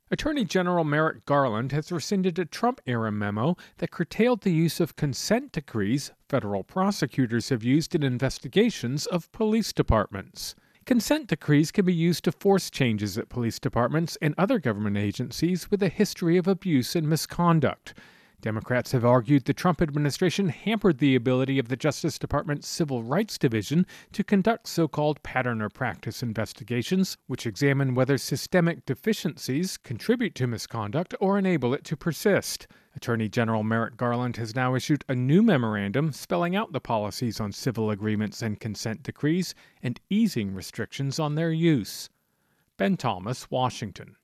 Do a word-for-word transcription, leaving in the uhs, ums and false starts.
Attorney General Merrick Garland has rescinded a Trump-era memo that curtailed the use of consent decrees federal prosecutors have used in investigations of police departments. Consent decrees can be used to force changes at police departments and other government agencies with a history of abuse and misconduct. Democrats have argued the Trump administration hampered the ability of the Justice Department's Civil Rights Division to conduct so-called pattern or practice investigations, which examine whether systemic deficiencies contribute to misconduct or enable it to persist. Attorney General Merrick Garland has now issued a new memorandum spelling out the policies on civil agreements and consent decrees and easing restrictions on their use. Ben Thomas, Washington.